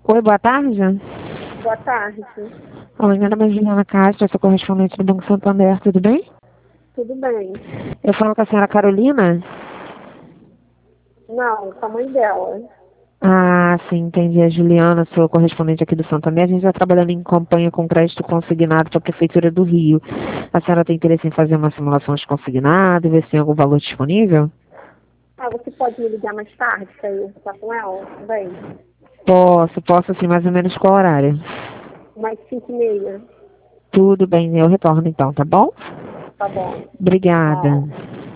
Oi, boa tarde. Boa tarde. Oi, meu nome é Juliana Castro, eu sou correspondente do Banco Santander, tudo bem? Tudo bem? Eu falo com a senhora Carolina? Não, com a mãe dela. Ah, sim, entendi. A Juliana, sou correspondente aqui do Santander. A gente está trabalhando em campanha com crédito consignado para a Prefeitura do Rio. A senhora tem interesse em fazer uma simulação de consignado e ver se tem algum valor disponível? Ah, você pode me ligar mais tarde para eu estar com ela também? Posso assim, mais ou menos qual horário? Mais 5h30. Tudo bem, eu retorno então, tá bom? Tá bom. Obrigada. Tchau.